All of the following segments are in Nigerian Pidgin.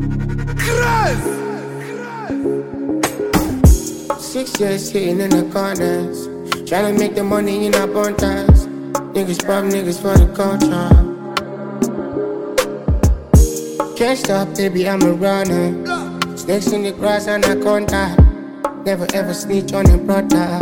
6 years sitting in the corners, trying to make the money in abundance. Niggas pop niggas for the culture. Can't stop, baby, I'm a runner. Snakes in the grass, anaconda. Never ever snitch on a brother.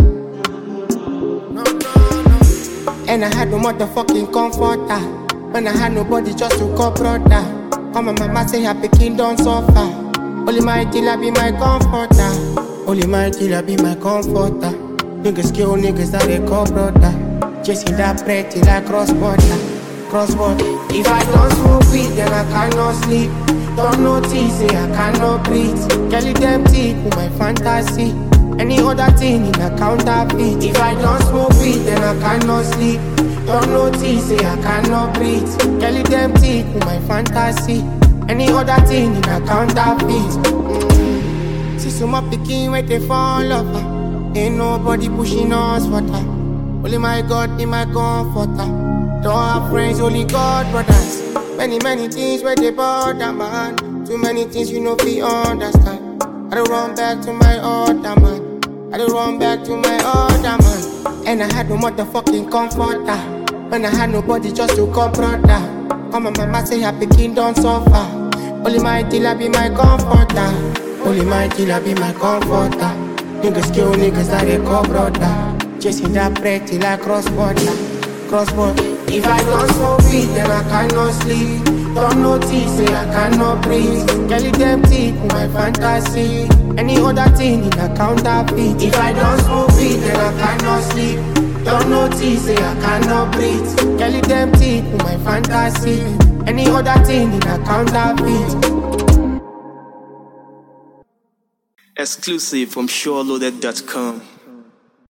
And I had no motherfucking comforter. When I had nobody just to call brother. All my mama say happy king don't suffer. Only my dealer be my comforter. Only my dealer be my comforter. Niggas kill niggas that they call brother. Chasing that bread till I cross border. Cross border. If I don't smoke weed, then I cannot sleep. Don't notice, say I cannot breathe. Kelly them teeth with my fantasy. Any other thing in a counterfeit. If I don't smoke weed, then I cannot sleep. Don't notice, say I cannot breathe. Kelly them teeth with my fantasy. Any other thing in a counterfeit. See some up picking where they fall off. Ain't nobody pushing us for that. Only my God be my comforter. Don't have friends, only God brothers. Many things where they bother, man. Too many things you know we understand. I don't run back to my other man. I don't run back to my other man. And I had no motherfucking comforter. When I had nobody just to call brother. All my mama say happy king don't suffer. Only my dealer be my comforter. Only my dealer be my comforter. Niggas kill niggas that they call brother. Chasing that bread till I cross border. Cross border. If I don't smoke weed, then I cannot sleep. Don't notice, say I cannot breathe. Kelly them teeth with my fantasy. Any other thing in a counterfeit. If I don't smoke weed, then I cannot sleep. Don't notice, say I cannot breathe. Kelly them teeth with my fantasy. Any other thing in a counterfeit. Exclusive from SureLoaded.com.